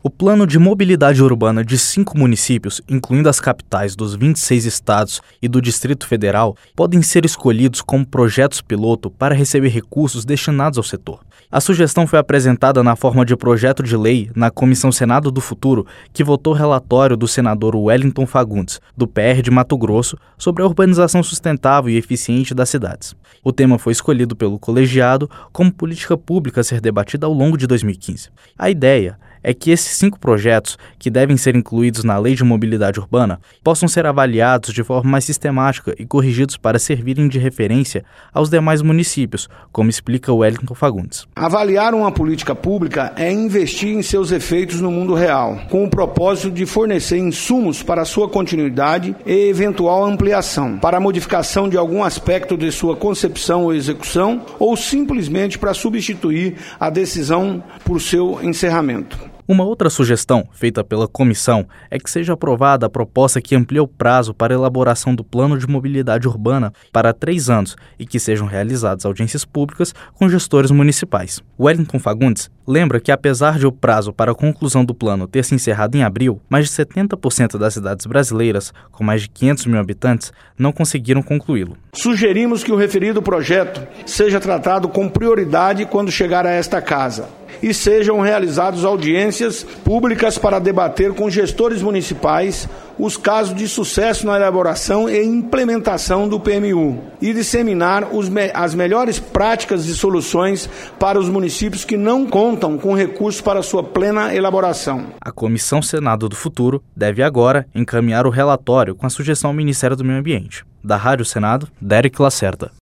O Plano de Mobilidade Urbana de 5 municípios, incluindo as capitais dos 26 estados e do Distrito Federal, podem ser escolhidos como projetos piloto para receber recursos destinados ao setor. A sugestão foi apresentada na forma de projeto de lei na Comissão Senado do Futuro, que votou o relatório do senador Wellington Fagundes, do PR de Mato Grosso, sobre a urbanização sustentável e eficiente das cidades. O tema foi escolhido pelo colegiado como política pública a ser debatida ao longo de 2015. A ideia é que esses 5 projetos, que devem ser incluídos na Lei de Mobilidade Urbana, possam ser avaliados de forma mais sistemática e corrigidos para servirem de referência aos demais municípios, como explica Wellington Fagundes. Avaliar uma política pública é investir em seus efeitos no mundo real, com o propósito de fornecer insumos para sua continuidade e eventual ampliação, para a modificação de algum aspecto de sua concepção ou execução, ou simplesmente para substituir a decisão por seu encerramento. Uma outra sugestão feita pela comissão é que seja aprovada a proposta que amplia o prazo para a elaboração do Plano de Mobilidade Urbana para 3 anos e que sejam realizadas audiências públicas com gestores municipais. Wellington Fagundes lembra que, apesar de o prazo para a conclusão do plano ter se encerrado em abril, mais de 70% das cidades brasileiras, com mais de 500 mil habitantes, não conseguiram concluí-lo. Sugerimos que o referido projeto seja tratado com prioridade quando chegar a esta casa e sejam realizadas audiências públicas para debater com gestores municipais os casos de sucesso na elaboração e implementação do PMU e disseminar as melhores práticas e soluções para os municípios que não contam com recursos para sua plena elaboração. A Comissão Senado do Futuro deve agora encaminhar o relatório com a sugestão ao Ministério do Meio Ambiente. Da Rádio Senado, Derek Lacerda.